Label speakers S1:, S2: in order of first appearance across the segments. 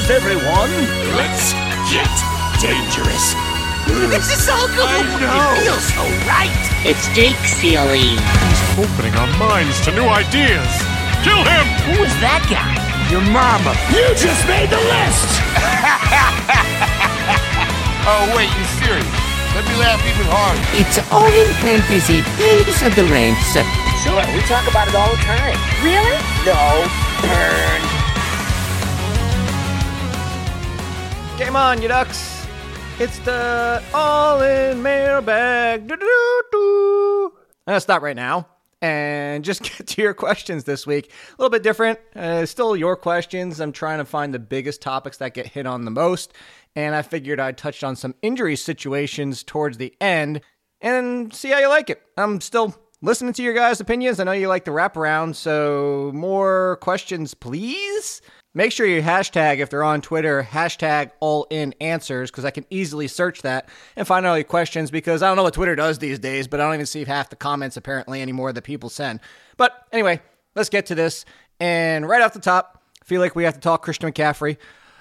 S1: news, everyone. Let's get dangerous.
S2: This is so cool.
S1: I know.
S2: It feels so right.
S3: It's Jake Sealy.
S4: He's opening our minds to new ideas. Kill him!
S2: Who is that guy?
S1: Your mama. You just made the list.
S5: Oh, wait, you serious? Let me laugh even harder.
S2: It's all in fantasy. Things of the range.
S3: Sure, we talk about it all the time.
S6: Really?
S3: No, burn.
S7: Game on, you ducks. It's the all-in mailbag. I'm going to stop right now and just get to your questions this week. A little bit different. Still your questions. I'm trying to find the biggest topics that get hit on the most. And I figured I'd touch on some injury situations towards the end and see how you like it. I'm still listening to your guys' opinions. I know you like the wraparound, so more questions, please. Make sure you hashtag, if they're on Twitter, hashtag AllInAnswers, because I can easily search that and find all your questions, because I don't know what Twitter does these days, but I don't even see half the comments apparently anymore that people send. But anyway, let's get to this. And right off the top, I feel like we have to talk Christian McCaffrey.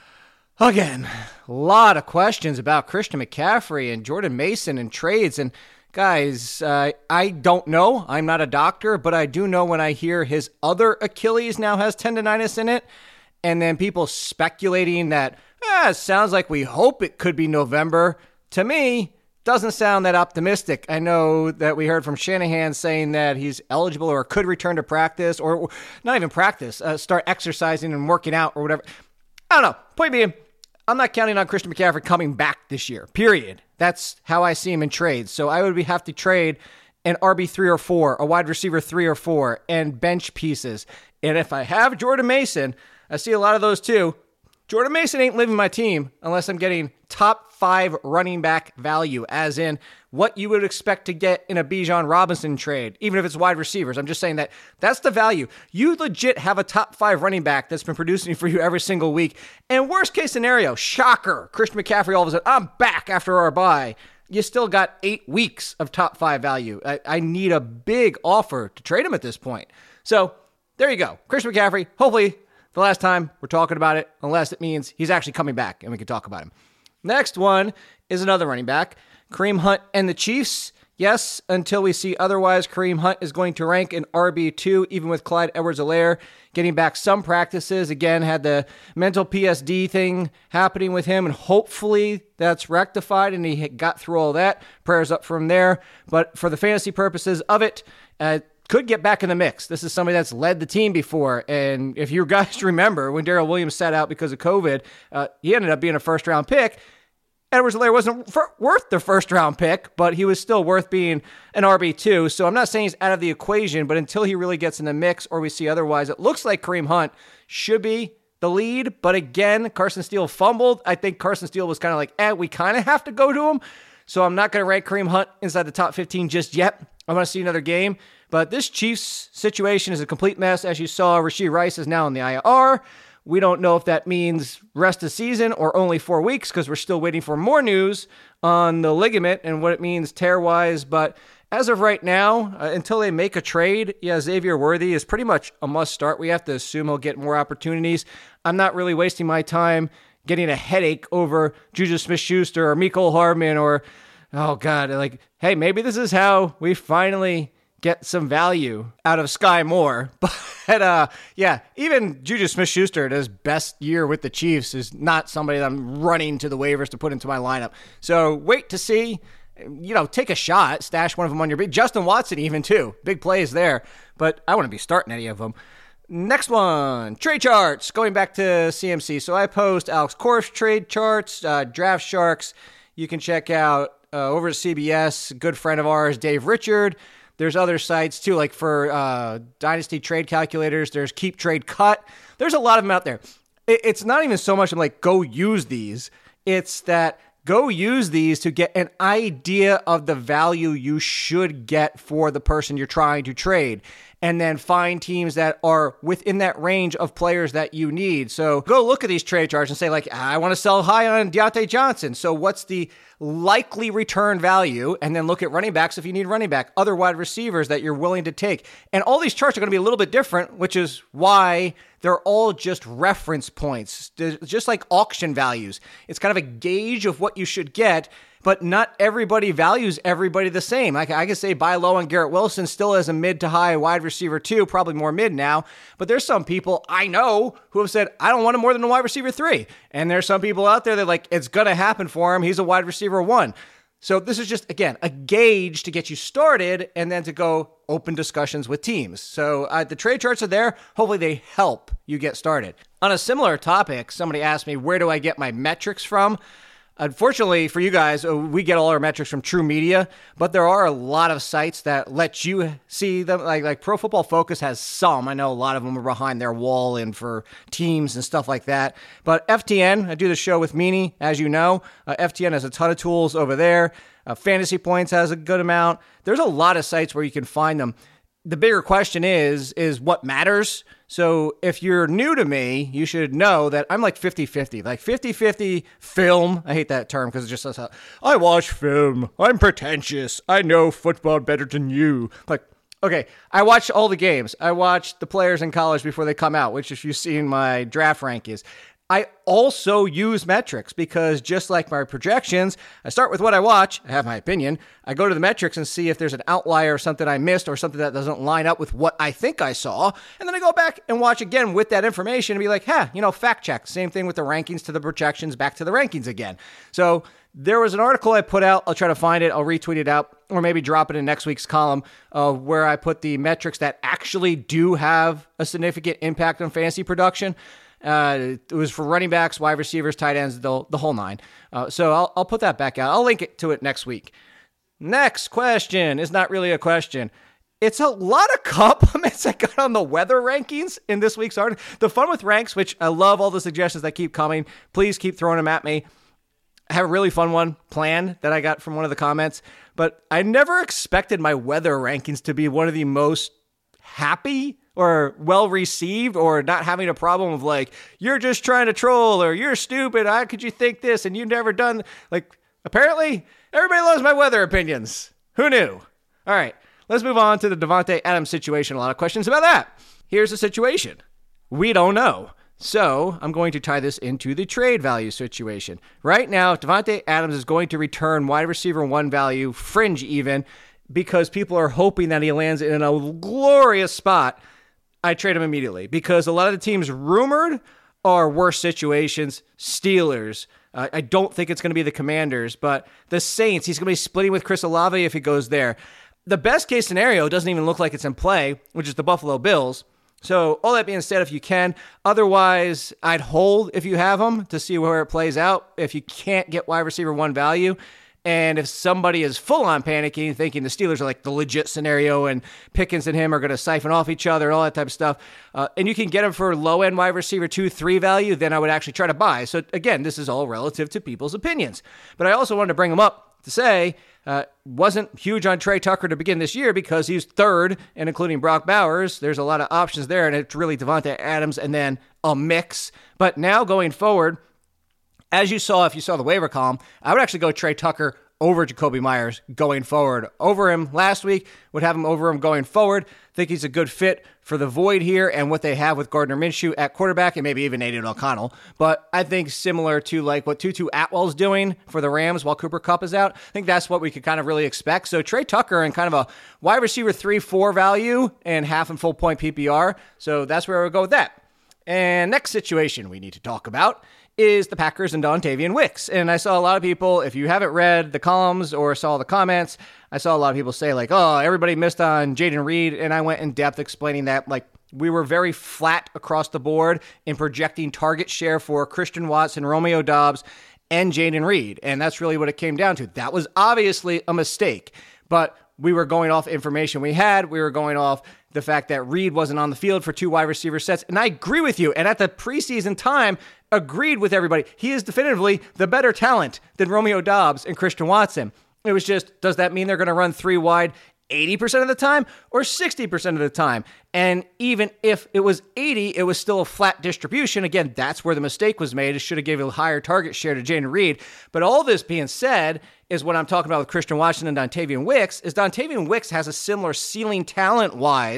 S7: Again, a lot of questions about Christian McCaffrey and Jordan Mason and trades. And guys, I don't know. I'm not a doctor, but I do know when I hear his other Achilles now has tendonitis in it, and then people speculating that, it sounds like we hope it could be November. To me, doesn't sound that optimistic. I know that we heard from Shanahan saying that he's eligible or could return to practice, or not even practice, start exercising and working out or whatever. I don't know. Point being, I'm not counting on Christian McCaffrey coming back this year, period. That's how I see him in trades. So I would have to trade an RB3 or 4, a wide receiver 3 or 4, and bench pieces. And if I have Jordan Mason, I see a lot of those too. Jordan Mason ain't leaving my team unless I'm getting top 5 running back value, as in what you would expect to get in a Bijan Robinson trade, even if it's wide receivers. I'm just saying that's the value. You legit have a top 5 running back that's been producing for you every single week. And worst case scenario, shocker, Christian McCaffrey all of a sudden, I'm back after our bye. You still got 8 weeks of top 5 value. I need a big offer to trade him at this point. So there you go. Christian McCaffrey, hopefully the last time we're talking about it, unless it means he's actually coming back and we can talk about him. Next one is another running back, Kareem Hunt and the Chiefs. Yes, until we see otherwise, Kareem Hunt is going to rank in RB2, even with Clyde Edwards-Helaire getting back some practices. Again, had the mental PSD thing happening with him, and hopefully that's rectified and he got through all that. Prayers up from there. But for the fantasy purposes of it, could get back in the mix. This is somebody that's led the team before. And if you guys remember, when Darrell Williams sat out because of COVID, he ended up being a first-round pick. Edwards-Helaire wasn't worth the first-round pick, but he was still worth being an RB2. So I'm not saying he's out of the equation, but until he really gets in the mix or we see otherwise, it looks like Kareem Hunt should be the lead. But again, Carson Steele fumbled. I think Carson Steele was kind of like, we kind of have to go to him. So I'm not going to rank Kareem Hunt inside the top 15 just yet. I want to see another game. But this Chiefs situation is a complete mess. As you saw, Rashee Rice is now in the IR. We don't know if that means rest of season or only 4 weeks, because we're still waiting for more news on the ligament and what it means tear-wise. But as of right now, until they make a trade, Xavier Worthy is pretty much a must-start. We have to assume he'll get more opportunities. I'm not really wasting my time getting a headache over Juju Smith-Schuster or Mecole Hardman or, oh God, like, hey, maybe this is how we finally get some value out of Sky Moore. But even Juju Smith-Schuster at his best year with the Chiefs is not somebody that I'm running to the waivers to put into my lineup. So wait to see. Take a shot, stash one of them on your big. Justin Watson even too. Big plays there, but I wouldn't be starting any of them. Next one, trade charts. Going back to CMC. So I post Alex Korf's trade charts, Draft Sharks. You can check out over at CBS, a good friend of ours, Dave Richard. There's other sites too, like for Dynasty Trade Calculators. There's Keep Trade Cut. There's a lot of them out there. It's not even so much I'm like, go use these. It's that go use these to get an idea of the value you should get for the person you're trying to trade. And then find teams that are within that range of players that you need. So go look at these trade charts and say, like, I want to sell high on Deontay Johnson. So what's the likely return value? And then look at running backs if you need running back, other wide receivers that you're willing to take. And all these charts are going to be a little bit different, which is why They're all just reference points, just like auction values. It's kind of a gauge of what you should get, but not everybody values everybody the same. I can say buy low on Garrett Wilson still as a mid to high wide receiver 2, probably more mid now. But there's some people I know who have said, I don't want him more than a wide receiver 3. And there's some people out there that like, it's going to happen for him. He's a wide receiver 1. So this is just, again, a gauge to get you started and then to go open discussions with teams. So the trade charts are there. Hopefully they help you get started. On a similar topic, somebody asked me, where do I get my metrics from? Unfortunately for you guys, we get all our metrics from True Media, but there are a lot of sites that let you see them. Like Pro Football Focus has some. I know a lot of them are behind their wall and for teams and stuff like that. But FTN, I do the show with Meanie, as you know. FTN has a ton of tools over there. Fantasy Points has a good amount. There's a lot of sites where you can find them. The bigger question is what matters? So if you're new to me, you should know that I'm like 50-50. Like 50-50 film. I hate that term because it just says, I watch film. I'm pretentious. I know football better than you. Like, okay, I watch all the games. I watch the players in college before they come out, which if you've seen my draft rankings. I also use metrics because just like my projections, I start with what I watch. I have my opinion. I go to the metrics and see if there's an outlier or something I missed or something that doesn't line up with what I think I saw. And then I go back and watch again with that information and be like, fact check. Same thing with the rankings to the projections, back to the rankings again. So there was an article I put out. I'll try to find it. I'll retweet it out or maybe drop it in next week's column where I put the metrics that actually do have a significant impact on fantasy production. It was for running backs, wide receivers, tight ends, the whole nine. So I'll put that back out. I'll link it to it next week. Next question is not really a question. It's a lot of compliments I got on the weather rankings in this week's article. The Fun with Ranks, which I love all the suggestions that keep coming. Please keep throwing them at me. I have a really fun one planned that I got from one of the comments, but I never expected my weather rankings to be one of the most happy or well-received or not having a problem of like, you're just trying to troll or you're stupid. How could you think this? And you've never done like, apparently everybody loves my weather opinions. Who knew? All right, let's move on to the Davante Adams situation. A lot of questions about that. Here's the situation. We don't know. So I'm going to tie this into the trade value situation. Right now, Davante Adams is going to return wide receiver 1 value, fringe even, because people are hoping that he lands in a glorious spot. I trade him immediately because a lot of the teams rumored are worse situations. Steelers. I don't think it's going to be the Commanders, but the Saints, he's going to be splitting with Chris Olave if he goes there. The best case scenario doesn't even look like it's in play, which is the Buffalo Bills. So all that being said, if you can, otherwise I'd hold if you have them to see where it plays out. If you can't get wide receiver 1 value, and if somebody is full on panicking, thinking the Steelers are like the legit scenario and Pickens and him are going to siphon off each other and all that type of stuff, and you can get them for low end wide receiver 2, 3 value, then I would actually try to buy. So again, this is all relative to people's opinions. But I also wanted to bring them up to say, wasn't huge on Trey Tucker to begin this year because he's third, and including Brock Bowers, there's a lot of options there, and it's really Davante Adams and then a mix. But now going forward, as you saw, if you saw the waiver column, I would actually go Trey Tucker over Jacoby Myers going forward. Over him last week, would have him over him going forward. Think he's a good fit for the void here and what they have with Gardner Minshew at quarterback and maybe even Aiden O'Connell. But I think similar to like what Tutu Atwell's doing for the Rams while Cooper Kupp is out, I think that's what we could kind of really expect. So Trey Tucker in kind of a wide receiver 3-4 value and half and full point PPR. So that's where I would go with that. And next situation we need to talk about is the Packers and Dontavian Wicks. And I saw a lot of people, if you haven't read the columns or saw the comments, I saw a lot of people say like, oh, everybody missed on Jayden Reed. And I went in depth explaining that like we were very flat across the board in projecting target share for Christian Watson, Romeo Doubs, and Jayden Reed. And that's really what it came down to. That was obviously a mistake, but we were going off information we had. We were going off the fact that Reed wasn't on the field for 2 wide receiver sets. And I agree with you. And at the preseason time, agreed with everybody. He is definitively the better talent than Romeo Doubs and Christian Watson. It was just, does that mean they're going to run 3 wide 80% of the time or 60% of the time? And even if it was 80, it was still a flat distribution. Again, that's where the mistake was made. It should have given a higher target share to Jayden Reed. But all this being said is what I'm talking about with Christian Watson and Dontavian Wicks is Dontavian Wicks has a similar ceiling talent-wise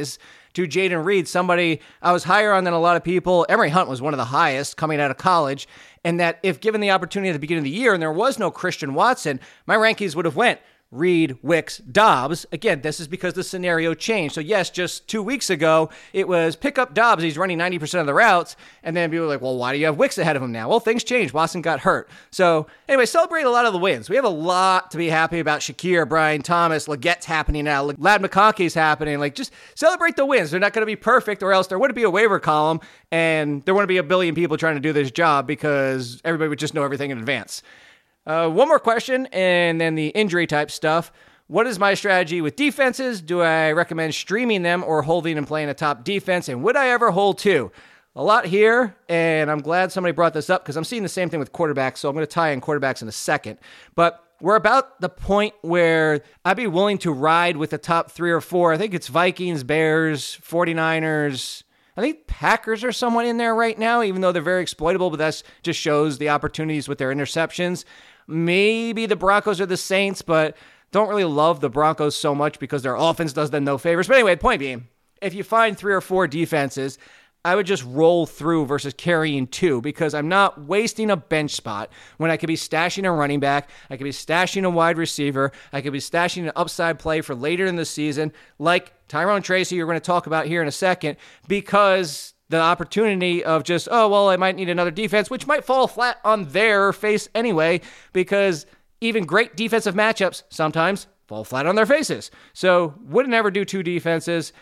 S7: to Jaden Reed, somebody I was higher on than a lot of people. Emory Hunt was one of the highest coming out of college, and that if given the opportunity at the beginning of the year and there was no Christian Watson, my rankings would have went Reed, Wicks, Dobbs. Again, this is because the scenario changed. So yes, just 2 weeks ago, it was pick up Dobbs. He's running 90% of the routes. And then people were like, well, why do you have Wicks ahead of him now? Well, things changed. Watson got hurt. So anyway, celebrate a lot of the wins. We have a lot to be happy about. Shakir, Brian Thomas, Leggette's happening now. Lad McConkey's happening. Like, just celebrate the wins. They're not going to be perfect, or else there wouldn't be a waiver column and there wouldn't be a billion people trying to do this job because everybody would just know everything in advance. One more question, and then the injury type stuff. What is my strategy with defenses? Do I recommend streaming them or holding and playing a top defense? And would I ever hold two? A lot here, and I'm glad somebody brought this up because I'm seeing the same thing with quarterbacks, so I'm going to tie in quarterbacks in a second. But we're about the point where I'd be willing to ride with the top 3 or 4. I think it's Vikings, Bears, 49ers. I think Packers are somewhat in there right now, even though they're very exploitable, but that just shows the opportunities with their interceptions. Maybe the Broncos or the Saints, but don't really love the Broncos so much because their offense does them no favors. But anyway, point being, if you find 3 or 4 defenses, I would just roll through versus carrying 2 because I'm not wasting a bench spot when I could be stashing a running back, I could be stashing a wide receiver, I could be stashing an upside play for later in the season, like Tyrone Tracy, you're going to talk about here in a second, because the opportunity of just, oh, well, I might need another defense, which might fall flat on their face anyway, because even great defensive matchups sometimes fall flat on their faces. So wouldn't ever do 2 defenses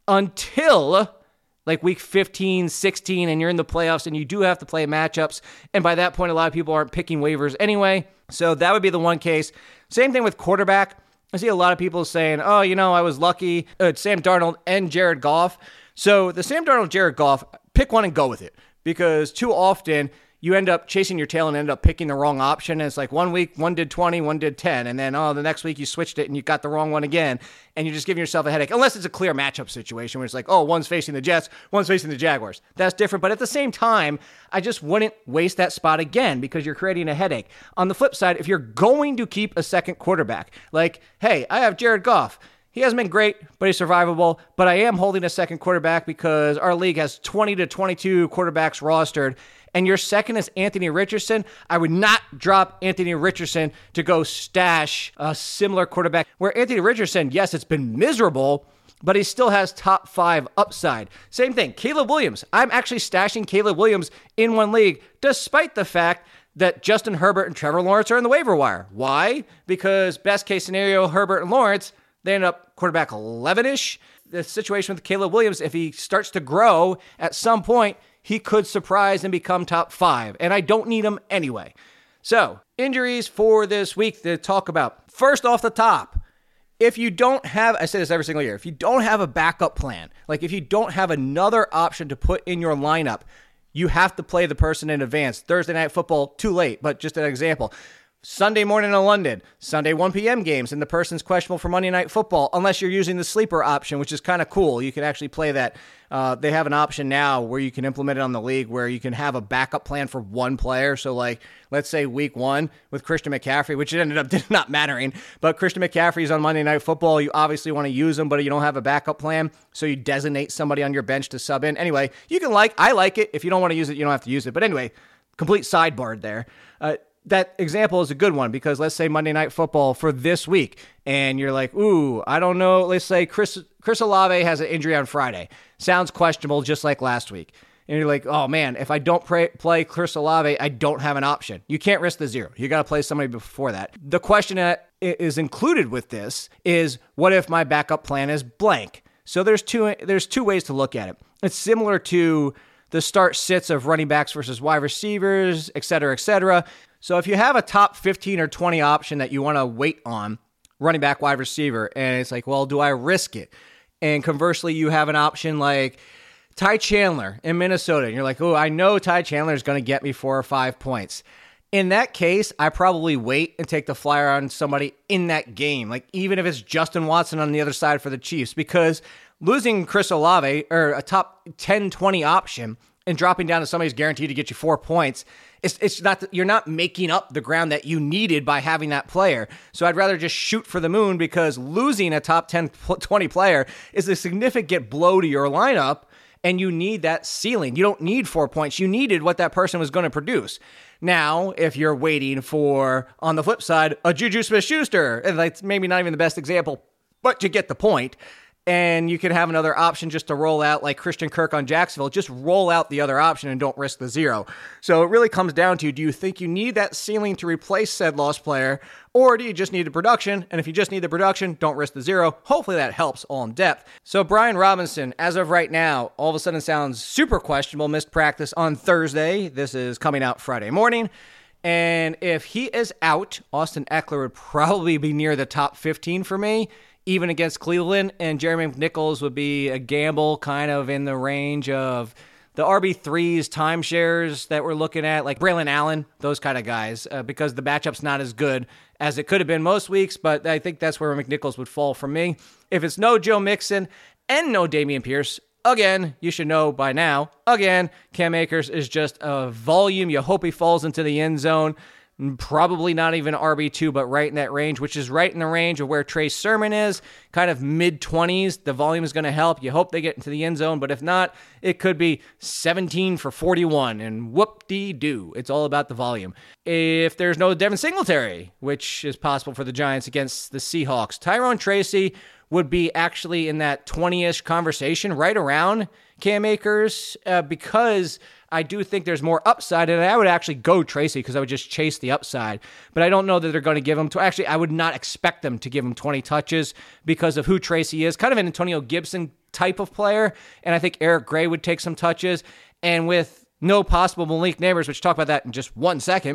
S7: until like week 15, 16, and you're in the playoffs and you do have to play matchups. And by that point, a lot of people aren't picking waivers anyway. So that would be the one case. Same thing with quarterback. I see a lot of people saying, oh, I was lucky. Sam Darnold and Jared Goff. So the Sam Darnold, Jared Goff, pick one and go with it. Because too often you end up chasing your tail and end up picking the wrong option. And it's like one week, one did 20, one did 10. And then, the next week you switched it and you got the wrong one again. And you're just giving yourself a headache. Unless it's a clear matchup situation where it's like, oh, one's facing the Jets, one's facing the Jaguars. That's different. But at the same time, I just wouldn't waste that spot again because you're creating a headache. On the flip side, if you're going to keep a second quarterback, like, hey, I have Jared Goff. He hasn't been great, but he's survivable. But I am holding a second quarterback because our league has 20 to 22 quarterbacks rostered. And your second is Anthony Richardson. I would not drop Anthony Richardson to go stash a similar quarterback. Where Anthony Richardson, yes, it's been miserable, but he still has top 5 upside. Same thing, Caleb Williams. I'm actually stashing Caleb Williams in one league, despite the fact that Justin Herbert and Trevor Lawrence are in the waiver wire. Why? Because best case scenario, Herbert and Lawrence, they end up quarterback 11-ish. The situation with Caleb Williams, if he starts to grow at some point, he could surprise and become top 5. And I don't need him anyway. So, injuries for this week to talk about. First off the top, if you don't have, I say this every single year, if you don't have a backup plan, like if you don't have another option to put in your lineup, you have to play the person in advance. Thursday Night Football, too late, but just an example. Sunday morning in London, Sunday 1 p.m. games, and the person's questionable for Monday Night Football, unless you're using the sleeper option, which is kind of cool. You can actually play that. They have an option now where you can implement it on the league where you can have a backup plan for one player. So, like, let's say week 1 with Christian McCaffrey, which it ended up not mattering, but Christian McCaffrey's on Monday Night Football. You obviously want to use him, but you don't have a backup plan, so you designate somebody on your bench to sub in. Anyway, I like it. If you don't want to use it, you don't have to use it. But anyway, complete sidebar there. That example is a good one because let's say Monday Night Football for this week, and you're like, ooh, I don't know. Let's say Chris Olave has an injury on Friday. Sounds questionable, just like last week. And you're like, oh man, if I don't play Chris Olave, I don't have an option. You can't risk the 0. You got to play somebody before that. The question that is included with this is, what if my backup plan is blank? So there's two ways to look at it. It's similar to the start sits of running backs versus wide receivers, et cetera, et cetera. So if you have a top 15 or 20 option that you want to wait on, running back, wide receiver, and it's like, well, do I risk it? And conversely, you have an option like Ty Chandler in Minnesota, and you're like, oh, I know Ty Chandler is going to get me 4 or 5 points. In that case, I probably wait and take the flyer on somebody in that game, like even if it's Justin Watson on the other side for the Chiefs, because losing Chris Olave or a top 10, 20 option and dropping down to somebody's guaranteed to get you 4 points, it's not you're not making up the ground that you needed by having that player. So I'd rather just shoot for the moon, because losing a top 10, 20 player is a significant blow to your lineup, and you need that ceiling. You don't need 4 points. You needed what that person was going to produce. Now, if you're waiting for, on the flip side, a Juju Smith-Schuster, and that's maybe not even the best example, but you get the point. And you can have another option just to roll out like Christian Kirk on Jacksonville. Just roll out the other option and don't risk the 0. So it really comes down to, do you think you need that ceiling to replace said lost player, or do you just need the production? And if you just need the production, don't risk the 0. Hopefully that helps all in depth. So Brian Robinson, as of right now, all of a sudden sounds super questionable. Missed practice on Thursday. This is coming out Friday morning. And if he is out, Austin Eckler would probably be near the top 15 for me, even against Cleveland, and Jeremy McNichols would be a gamble kind of in the range of the RB3s, timeshares that we're looking at, like Braylon Allen, those kind of guys, because the matchup's not as good as it could have been most weeks, but I think that's where McNichols would fall for me. If it's no Joe Mixon and no Dameon Pierce, again, you should know by now, again, Cam Akers is just a volume. You hope he falls into the end zone. Probably not even RB2, but right in that range, which is right in the range of where Trey Sermon is, kind of mid-20s. The volume is going to help. You hope they get into the end zone, but if not, it could be 17 for 41, and whoop-dee-doo. It's all about the volume. If there's no Devin Singletary, which is possible for the Giants against the Seahawks, Tyrone Tracy would be actually in that 20-ish conversation, right around Cam Akers, because I do think there's more upside, and I would actually go Tracy because I would just chase the upside. But I don't know that they're going to give him actually, I would not expect them to give him 20 touches because of who Tracy is. Kind of an Antonio Gibson type of player, and I think Eric Gray would take some touches. And with no possible Malik Neighbors, which talk about that in just 1 second,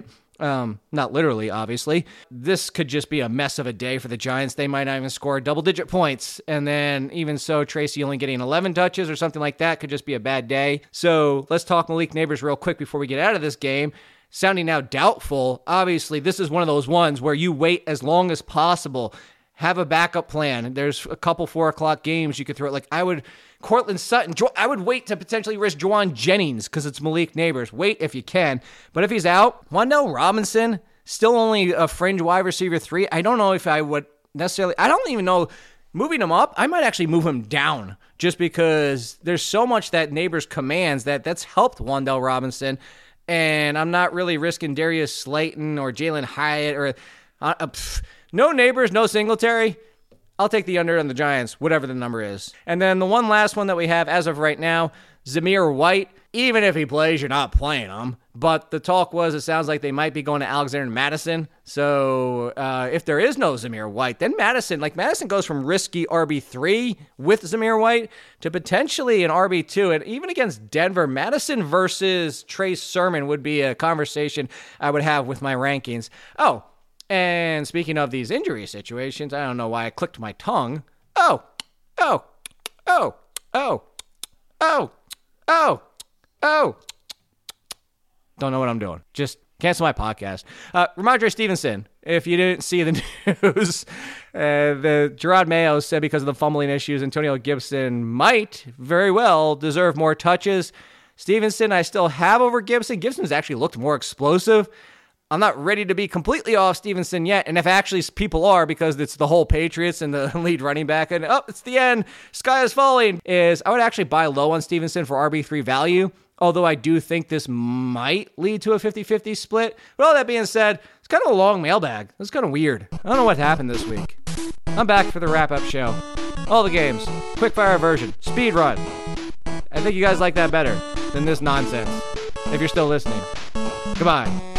S7: not literally, obviously, this could just be a mess of a day for the Giants. They might not even score double-digit points, and then even so, Tracy only getting 11 touches or something like that could just be a bad day. So let's talk Malik Neighbors real quick before we get out of this game. Sounding now doubtful. Obviously, this is one of those ones where you wait as long as possible. Have a backup plan. There's a couple 4 o'clock games you could throw. Like Cortland Sutton, I would wait to potentially risk Juwan Jennings because it's Malik Neighbors. Wait if you can. But if he's out, Wan'Dale Robinson, still only a fringe wide receiver 3. I don't know if I would necessarily, I don't even know, moving him up, I might actually move him down just because there's so much that Neighbors commands that's helped Wan'Dale Robinson. And I'm not really risking Darius Slayton or Jalen Hyatt or no Neighbors, no Singletary. I'll take the under on the Giants, whatever the number is. And then the one last one that we have as of right now, Zamir White. Even if he plays, you're not playing him. But the talk was, it sounds like they might be going to Alexander Madison. So if there is no Zamir White, then Madison goes from risky RB3 with Zamir White to potentially an RB2. And even against Denver, Madison versus Trey Sermon would be a conversation I would have with my rankings. Oh, and speaking of these injury situations, I don't know why I clicked my tongue. Don't know what I'm doing. Just cancel my podcast. Ramondre Stevenson, if you didn't see the news, the Gerard Mayo said because of the fumbling issues, Antonio Gibson might very well deserve more touches. Stevenson, I still have over Gibson. Gibson's actually looked more explosive. I'm not ready to be completely off Stevenson yet, and if actually people are, because it's the whole Patriots and the lead running back, and it's the end, sky is falling, I would actually buy low on Stevenson for RB3 value, although I do think this might lead to a 50-50 split. But all that being said, it's kind of a long mailbag. It's kind of weird. I don't know what happened this week. I'm back for the wrap-up show. All the games, quick-fire version, speed run. I think you guys like that better than this nonsense, if you're still listening. Goodbye.